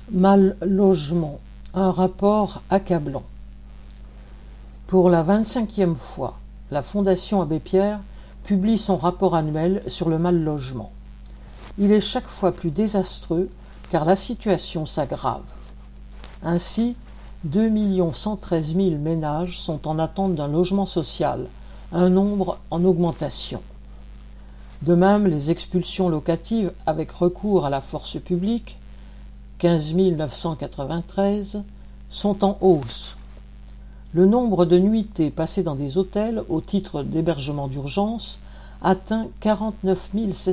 Mal logement, un rapport accablant. Pour la 25e fois, la Fondation Abbé Pierre publie son rapport annuel sur le mal logement. Il est chaque fois plus désastreux car la situation s'aggrave. Ainsi, 2 113 000 ménages sont en attente d'un logement social, un nombre en augmentation. De même, les expulsions locatives avec recours à la force publique, 15 993, sont en hausse. Le nombre de nuitées passées dans des hôtels au titre d'hébergement d'urgence atteint 49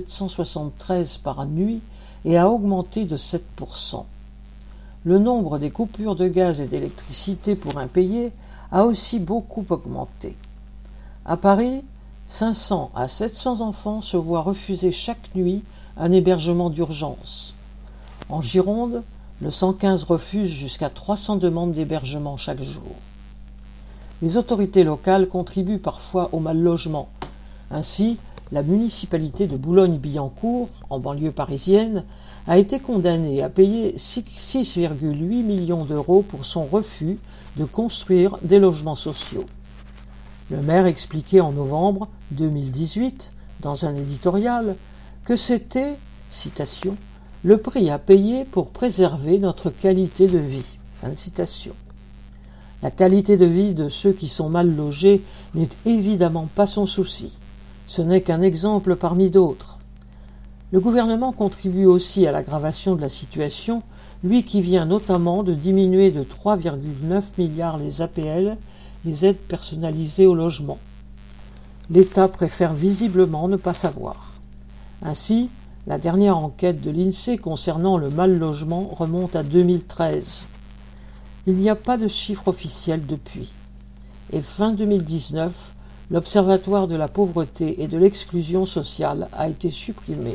773 par nuit et a augmenté de 7%. Le nombre des coupures de gaz et d'électricité pour impayés a aussi beaucoup augmenté. À Paris, 500 à 700 enfants se voient refuser chaque nuit un hébergement d'urgence. En Gironde, le 115 refuse jusqu'à 300 demandes d'hébergement chaque jour. Les autorités locales contribuent parfois au mal-logement. Ainsi, la municipalité de Boulogne-Billancourt, en banlieue parisienne, a été condamnée à payer 6,8 millions d'euros pour son refus de construire des logements sociaux. Le maire expliquait en novembre 2018, dans un éditorial, que c'était, citation, « le prix à payer pour préserver notre qualité de vie ». Fin de citation. La qualité de vie de ceux qui sont mal logés n'est évidemment pas son souci. Ce n'est qu'un exemple parmi d'autres. Le gouvernement contribue aussi à l'aggravation de la situation, lui qui vient notamment de diminuer de 3,9 milliards les APL, les aides personnalisées au logement. L'État préfère visiblement ne pas savoir. Ainsi, la dernière enquête de l'INSEE concernant le mal-logement remonte à 2013. Il n'y a pas de chiffre officiel depuis. Et fin 2019, l'Observatoire de la pauvreté et de l'exclusion sociale a été supprimé.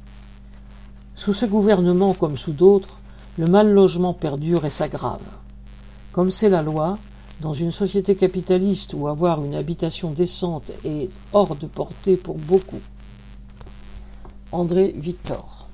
Sous ce gouvernement comme sous d'autres, le mal-logement perdure et s'aggrave. Comme c'est la loi, dans une société capitaliste où avoir une habitation décente est hors de portée pour beaucoup. André Victor.